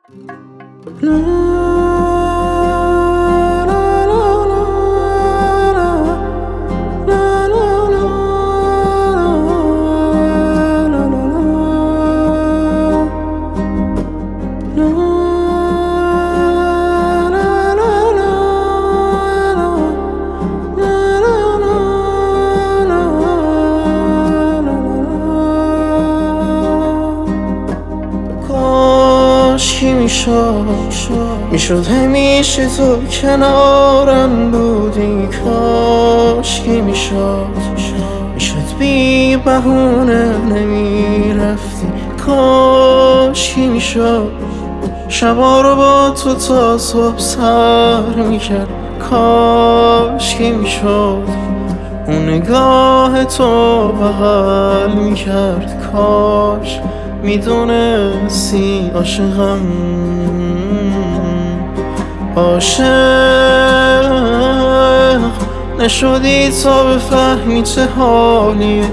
کاشکی میشد همیشه تو کنارم بودی. کاشکی میشد بی بهونه نمیرفتی. کاشکی میشد شبا رو با تو تا صبح سر میکرد. کاشکی میشد اون نگاه تو بغل میکرد. کاش میدونستی عاشقم، عاشق نشدی تا بفهمی چه حالیه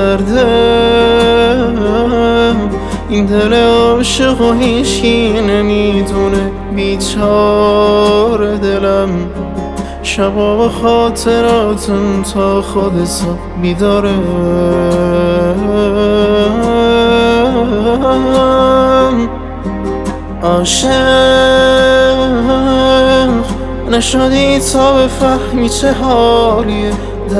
دردم. این دل عاشق و هیچکی نمیدونه، بیچاره دلم. شبا با خاطراتم تا خود صبح بیداره. عاشق نشدی تا بفهمی چه حالیه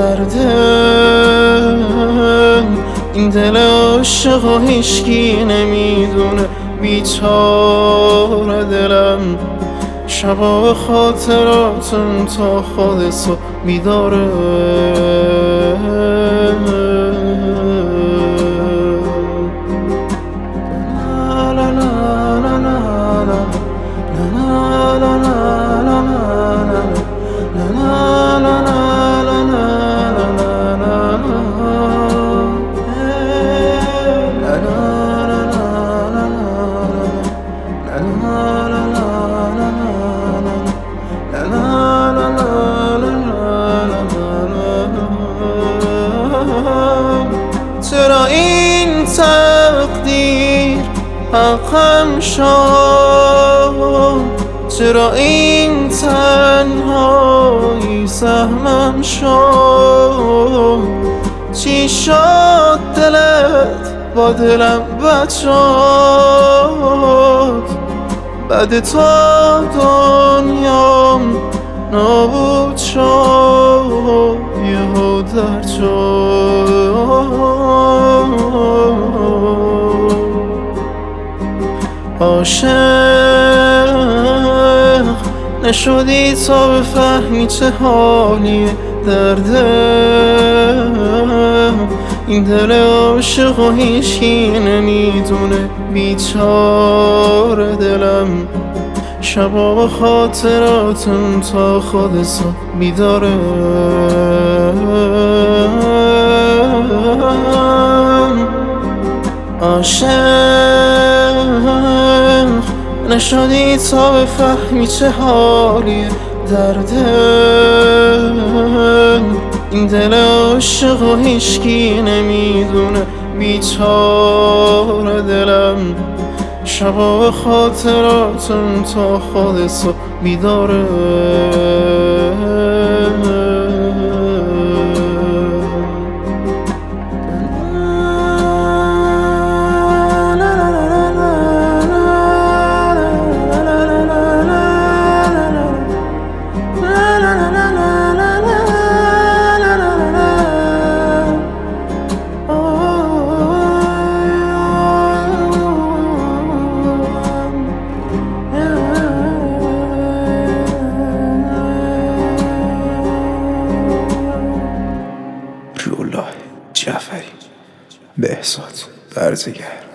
دردم. این دل عاشق و هیچکی نمیدونه، بیچاره دلم. شبا به خاطراتم تا خود صبح بیداره. چرا این تقدیر حقم شد؟ چرا این تنهایی سهمم شد؟ چی شد دلت با دلم بد شد؟ بعد تا دنیام نابود شد، یهو درد شد. عاشق نشدی تا بفهمی چه حالیه دردم. این دل عاشق و هیچکی نمیدونه، بیچاره دلم. شبا با خاطراتم تا خود صبح بیداره. عاشق نشدی تا بفهمی چه حالیه دردم. این دل عاشق و هیچکی نمیدونه، بیچاره دلم. شبا به خاطراتم تا خود صبح بیداره. الله جعفری، بهزاد برزگر.